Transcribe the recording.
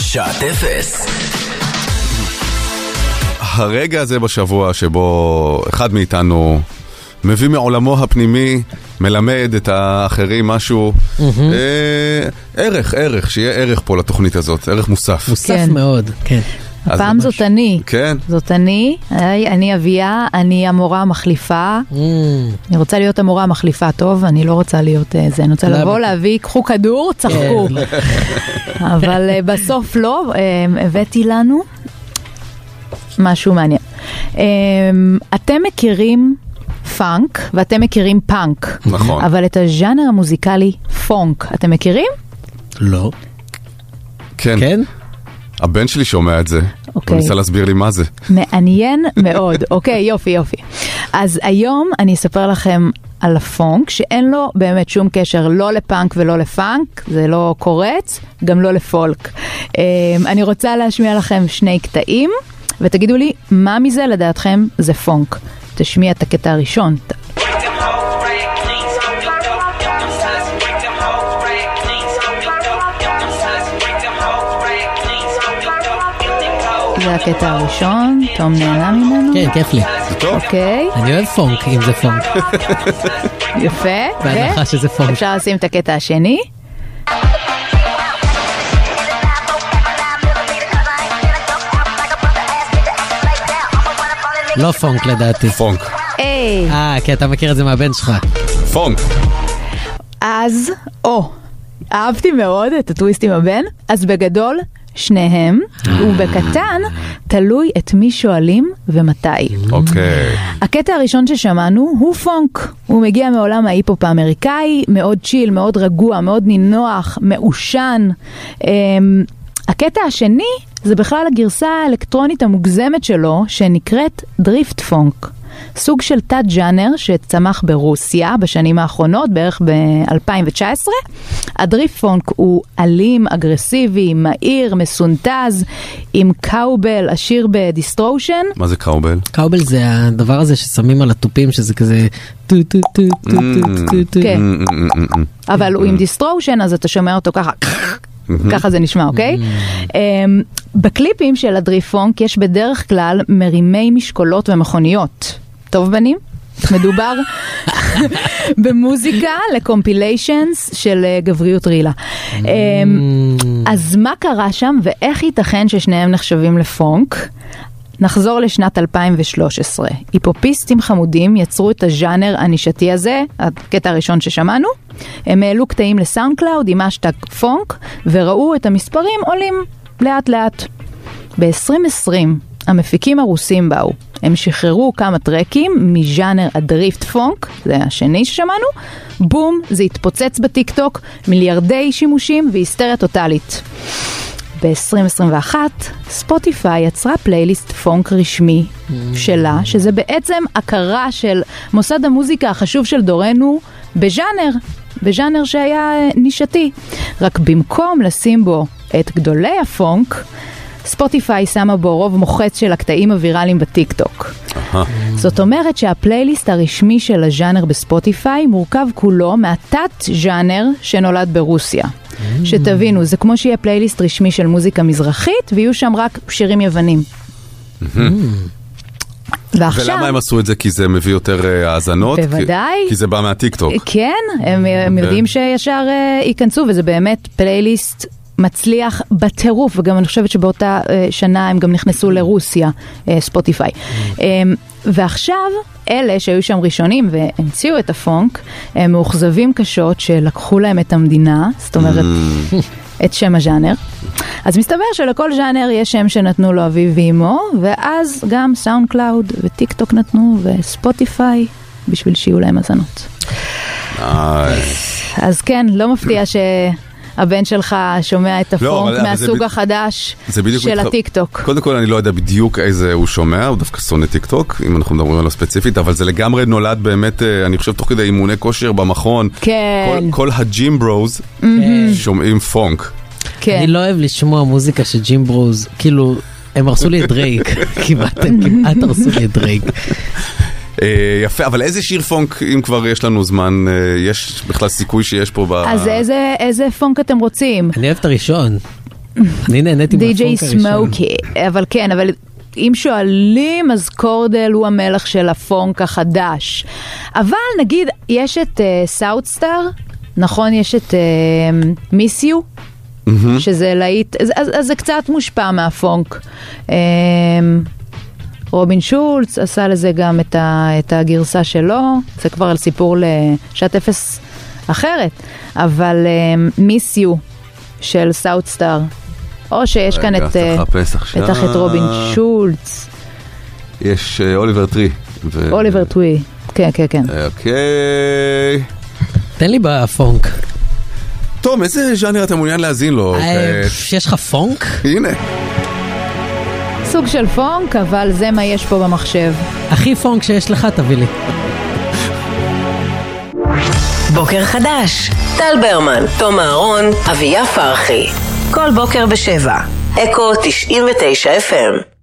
שעת אפס. הרגע הזה בשבוע שבו אחד מאיתנו מביא מעולמו הפנימי, מלמד את האחרים משהו, ערך, שיהיה ערך פה לתוכנית הזאת, ערך מוסף. מוסף מאוד, כן. הפעם זאת אני. כן. זאת אני אביה, אני המורה המחליפה. אני רוצה להיות המורה המחליפה, טוב, אני לא רוצה להיות זה, אני רוצה לבוא, להביא, קחו כדור, צחקו. אבל בסוף לא, הבאתי לנו משהו מעניין. אתם מכירים פאנק, ואתם מכירים פאנק. נכון. אבל את הז'אנר המוזיקלי פונק, אתם מכירים? לא. כן. כן? הבן שלי שומע את זה. הוא ניסה להסביר לי מה זה. מעניין מאוד. אוקיי, יופי. אז היום אני אספר לכם על הפונק, שאין לו באמת שום קשר לא לפאנק ולא לפאנק, זה לא קורץ, גם לא לפולק. אני רוצה להשמיע לכם שני קטעים, ותגידו לי מה מזה לדעתכם זה פונק. תשמיע את הקטע הראשון. זה הקטע הראשון, תום נהנה ממנו? כן, כיף לי. זה טוב? אוקיי. אני אוהב פונק, אם זה פונק. יפה. בהנחה שזה פונק. אפשר לשים את הקטע השני. לא פונק לדעתי. פונק. כי אתה מכיר את זה מהבן שלך. פונק. אז, אהבתי מאוד את הטוויסט עם הבן, אז בגדול, שניהם, ובקטן, תלוי את מי שואלים ומתי. אוקיי. הקטע הראשון ששמענו הוא פונק. הוא מגיע מעולם ההיפ-הופ האמריקאי, מאוד צ'יל, מאוד רגוע, מאוד נינוח, מעושן. הקטע השני זה בכלל הגרסה האלקטרונית המוגזמת שלו, שנקראת דריפט פונק. סוג של תת ג'אנר שצמח ברוסיה בשנים האחרונות, בערך ב-2019. הדריפט פונק הוא אלים, אגרסיבי, מהיר, מסונטז, עם קאובל עשיר בדיסטרושן. מה זה קאובל? קאובל זה הדבר הזה ששמים על הטופים, שזה כזה טו טו טו טו טו טו. כן. אבל הוא עם דיסטרושן, אז אתה שומע אותו ככה. ככה זה נשמע, אוקיי? בקליפים של הדריפט פונק יש בדרך כלל מרימי משקולות ומכוניות. טוב בנים? מדובר במוזיקה לקומפיליישנס של גבריות רילה. אז מה קרה שם ואיך ייתכן ששניהם נחשבים לפונק? נחזור לשנת 2013. היפופיסטים חמודים יצרו את הז'אנר הנישתי הזה, הקטע הראשון ששמענו. הם העלו קטעים לסאונד קלאוד עם השטג פונק, וראו את המספרים עולים לאט לאט. ב-2020 המפיקים הרוסים באו. הם שחררו כמה טרקים מז'אנר הדריפט פונק, זה השני ששמענו. בום, זה התפוצץ בטיק-טוק, מיליארדי שימושים והיסטריה טוטלית. ב-2021 ספוטיפיי יצרה פלייליסט פונק רשמי שלה, שזה בעצם הכרה של מוסד המוזיקה החשוב של דורנו בז'אנר שהיה נישתי. רק במקום לשים בו את גדולי הפונק, ספוטיפיי שמה בו רוב מוחץ של הקטעים הוויראליים בטיק-טוק. זאת אומרת שהפלייליסט הרשמי של הז'אנר בספוטיפיי מורכב כולו מהתת ז'אנר שנולד ברוסיה. שתבינו, זה כמו שיהיה פלייליסט רשמי של מוזיקה מזרחית, ויהיו שם רק שירים יוונים. ולמה הם עשו את זה? כי זה מביא יותר האזנות? בוודאי. כי זה בא מהטיק-טוק. כן, הם יודעים שישר ייכנסו, וזה באמת פלייליסט מצליח בטירוף, וגם אני חושבת שבאותה שנה הם גם נכנסו לרוסיה, ספוטיפיי. ועכשיו, אלה שהיו שם ראשונים והמציאו את הפונק, הם מאוכזבים קשות שלקחו להם את המדינה, זאת אומרת, את שם הז'אנר. אז מסתבר שלכל ז'אנר יש שם שנתנו לו אביו ואימו, ואז גם סאונד קלאוד וטיק טוק נתנו, וספוטיפיי, בשביל שיהיו להם הזנות. אז כן, לא מפתיע הבן שלך שומע את הפונק מהסוג החדש של הטיק-טוק. קודם כל אני לא יודע בדיוק איזה הוא שומע, הוא דווקא שונא טיק-טוק, אם אנחנו מדברים עליו ספציפית, אבל זה לגמרי נולד באמת, אני חושב תוך כדי אימוני כושר במכון, כל הג'ים ברוז שומעים פונק. אני לא אוהב לשמוע מוזיקה של ג'ים ברוז, כאילו הם הרסו לי את דרייק, כמעט הרסו לי את דרייק. יפה, אבל איזה שיר פונק, אם כבר יש לנו זמן, יש בכלל סיכוי שיש פה אז איזה פונק אתם רוצים? אני אוהב את הראשון. אני נהניתי מהפונק די.ג'יי הראשון. סמוקי, אבל כן, אבל אם שואלים, אז קורדל הוא המלך של הפונק החדש. אבל נגיד, יש את סאוטסטאר, נכון? יש את מיס יו, שזה להיט, אז זה קצת מושפע מהפונק. רובין שולץ עשה לזה גם את הגרסה שלו, זה כבר על סיפור לשעת אפס אחרת, אבל מיס יו של סאוטסטאר, או שיש כאן את רובין שולץ. יש אוליבר טרי. אוליבר טרי, כן, כן, כן. אוקיי. תן לי בפונק. תום, איזה ז'אנר אתה מעוניין להזין לו? יש לך פונק? הנה. סוג של פונק, אבל זה מה יש פה במחשב. הכי פונק שיש לך, תביא לי. בוקר חדש, טל ברמן, תום אהרון, אביה פרחי. כל בוקר ב7, אקו 99 FM.